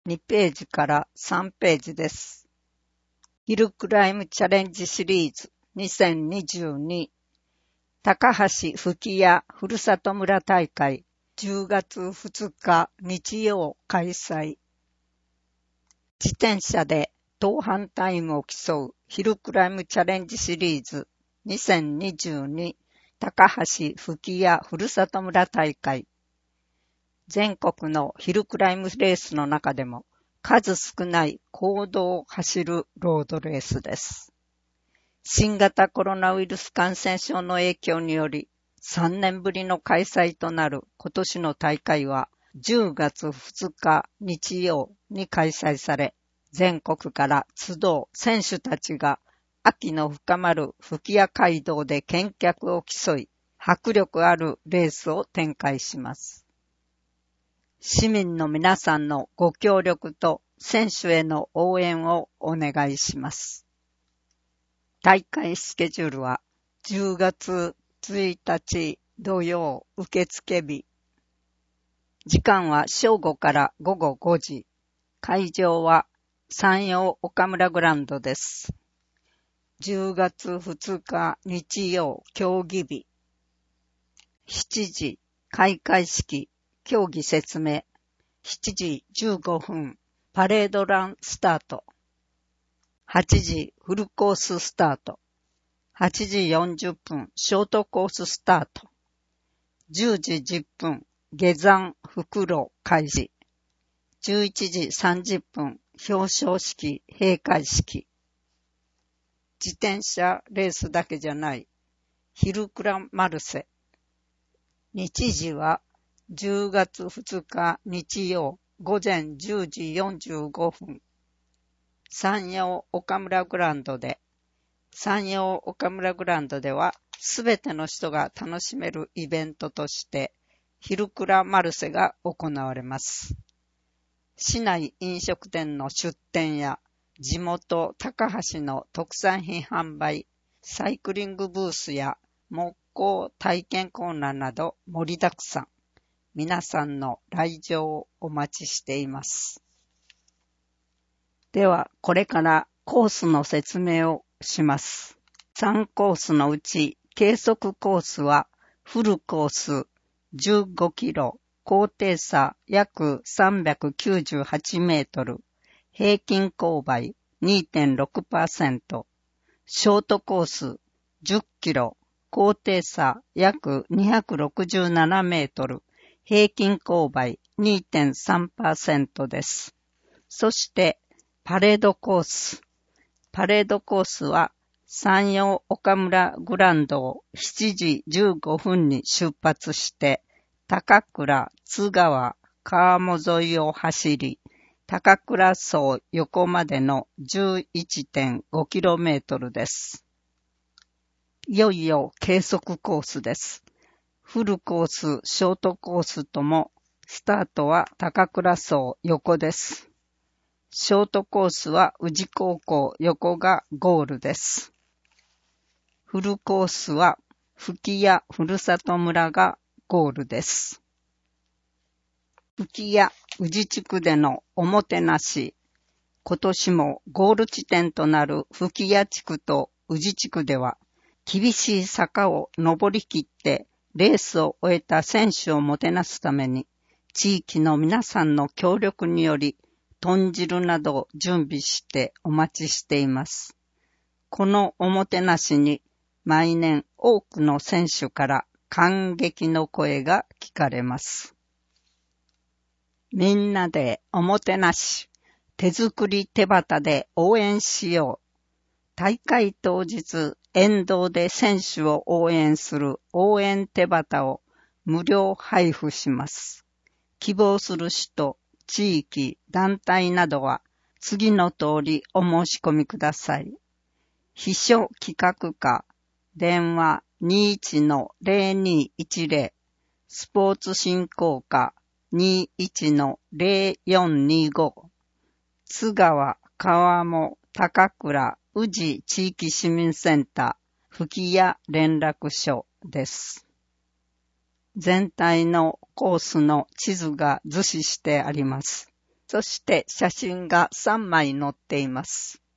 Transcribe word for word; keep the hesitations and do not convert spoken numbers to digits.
にページからさんページです。ヒルクライムチャレンジシリーズにせんにじゅうに高橋吹屋ふるさと村大会じゅうがつふつか日曜開催。自転車で登板タイムを競うヒルクライムチャレンジシリーズにせんにじゅうに高橋吹屋ふるさと村大会。全国のヒルクライムレースの中でも数少ない公道を走るロードレースです。新型コロナウイルス感染症の影響によりさんねんぶりの開催となる今年の大会はじゅうがつふつか日曜に開催され、全国から集う選手たちが秋の深まる吹屋街道で健脚を競い、迫力あるレースを展開します。市民の皆さんのご協力と選手への応援をお願いします。大会スケジュールはじゅうがつついたち土曜受付日。時間は正午からごごごじ。会場は山陽岡村グランドです。じゅうがつふつか日曜競技日。しちじ開会式競技説明。しちじじゅうごふんパレードランスタート。はちじフルコーススタート。はちじよんじゅっぷんショートコーススタート。じゅうじじゅっぷん下山袋開始。じゅういちじさんじゅっぷん表彰式閉会式。自転車レースだけじゃないヒルクラマルセ。日時はじゅうがつふつか日曜午前じゅうじよんじゅうごふん。山陽岡村グランドで、山陽岡村グランドではすべての人が楽しめるイベントとしてヒルクラマルセが行われます。市内飲食店の出店や地元高橋の特産品販売、サイクリングブースや木工体験コーナーなど盛りだくさん。皆さんの来場をお待ちしています。では、これからコースの説明をします。さんコースのうち、計測コースはフルコースじゅうごキロ、高低差約さんびゃくきゅうじゅうはちメートル、平均勾配 にてんろくパーセント、ショートコースじゅっキロ、高低差約にひゃくろくじゅうななメートル、平均勾配 にてんさんパーセント です。そして、パレードコース。パレードコースは、山陽岡村グランドをしちじじゅうごふんに出発して、高倉、津川、川面沿いを走り、高倉荘横までの じゅういってんごキロメートル です。いよいよ計測コースです。フルコース、ショートコースとも、スタートは高倉荘横です。ショートコースは宇治高校横がゴールです。フルコースは吹屋ふるさと村がゴールです。吹屋宇治地区でのおもてなし。今年もゴール地点となる吹屋地区と宇治地区では、厳しい坂を登り切ってレースを終えた選手をもてなすために、地域の皆さんの協力により、豚汁などを準備してお待ちしています。このおもてなしに毎年多くの選手から感激の声が聞かれます。みんなでおもてなし、手作り手旗で応援しよう。大会当日、沿道で選手を応援する応援手旗を無料配布します。希望する人、地域、団体などは次の通りお申し込みください。秘書企画課、電話 にいちのゼロにいちゼロ、スポーツ振興課 にいちのゼロよんにご、津川、川面、高倉、宇治地域市民センター、吹屋連絡所です。全体のコースの地図が図示してあります。 そして写真がさんまい載っています。